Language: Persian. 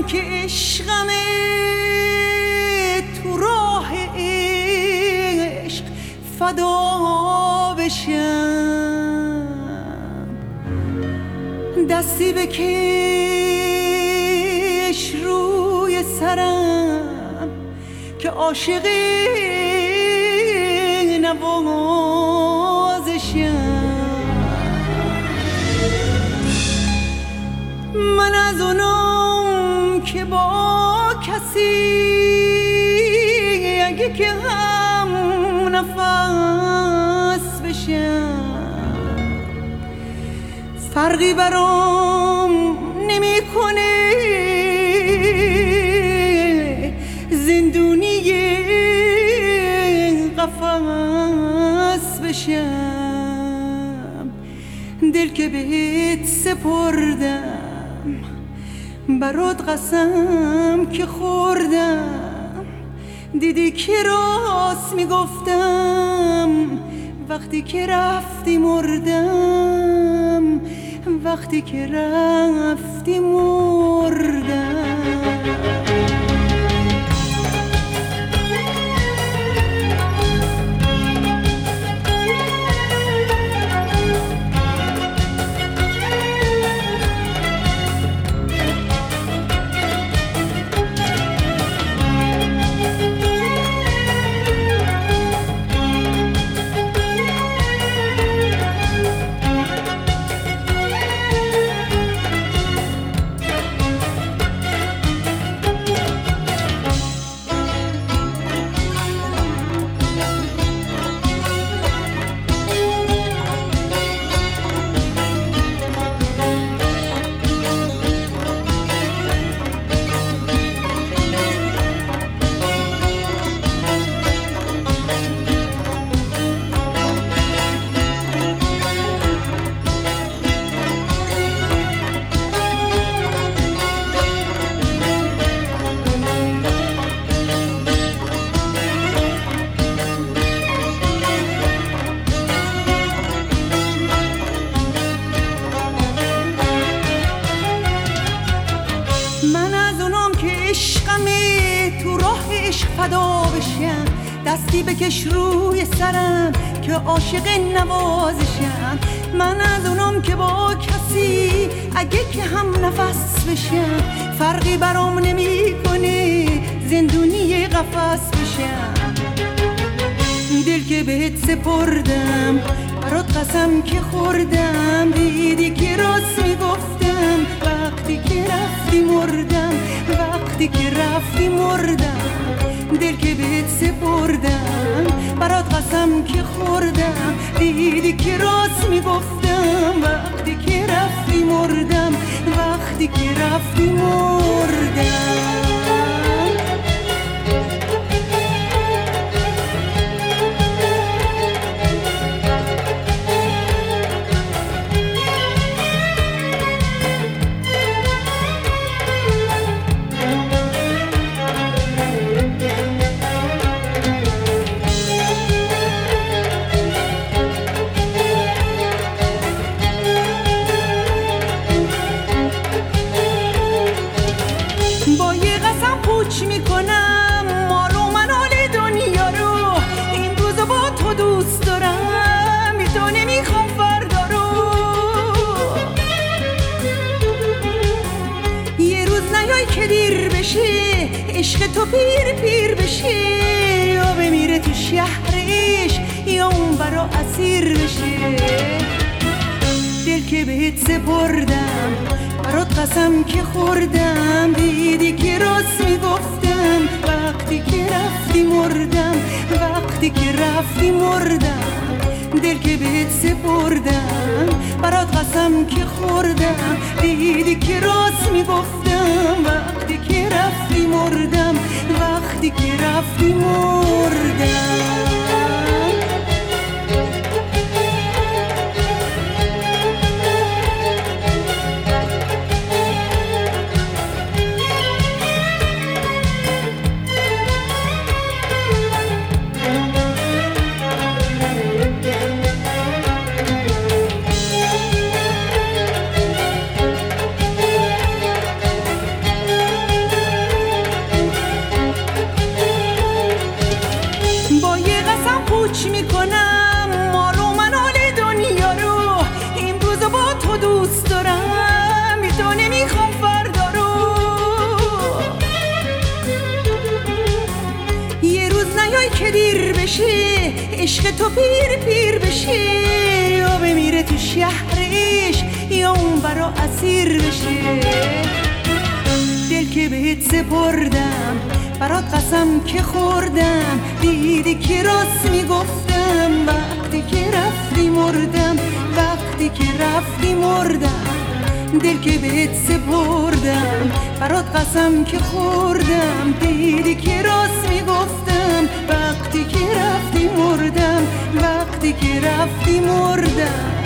اونم که عشقمه تو راه عشق فدا بشم، دستی بکش روی سرم که عاشق نوازشم. من از اونم که با کسی اگه که هم نفس بشم، فرقی برام نمیکنه زندونی قفس بشم. دل که بهت سپردم برات قسم که خوردم، دیدی که راست میگفتم وقتی که رفتی مردم، وقتی که رفتی مردم. دستی بکش روی سرم که عاشق نوازشم. من از اونم که با کسی اگه که هم نفس بشم، فرقی برام نمیکنه زندونی قفس بشم. دل که بهت سپردم برات قسم که خوردم، دیدی که راست میگفتم وقتی که رفتی مردم، وقتی که رفتی مردم. دل که بهت سپردم برات قسم که خوردم، دیدی که راست میگفتم وقتی که رفتی مردم، وقتی که رفتی مردم. میکنم مال و منال دنیا رو، این روزا با تو دوست دارم تو نمیخوام فردا رو. یه روز نیای که دیر بشه، عشق تو پیر بشه، یا بمیره تو شهرش یا اون برا اسیر بشه. دل که بهت سپردم برات قسم که خوردم، دیدی که راست میگفتم وقتی که رفتی مردم، وقتی که رفتی مردم. دل که بهت سپردم برات قسم که خوردم، دیدی که راست میگفتم وقتی که رفتی مردم، وقتی که رفتی مردم. که دیر بشه عشق تو پیر پیر بشه، یا بمیره تو شهرش یا اون برا اسیر بشه. دل که بهت سپردم برات قسم که خوردم، دیدی که راست میگفتم وقتی که رفتی مردم، وقتی که رفتی مردم. دل که بهت سپردم برات قسم که خوردم، دیدی که راست میگفتم وقتی که رفتی مردم، وقتی که رفتی مردم.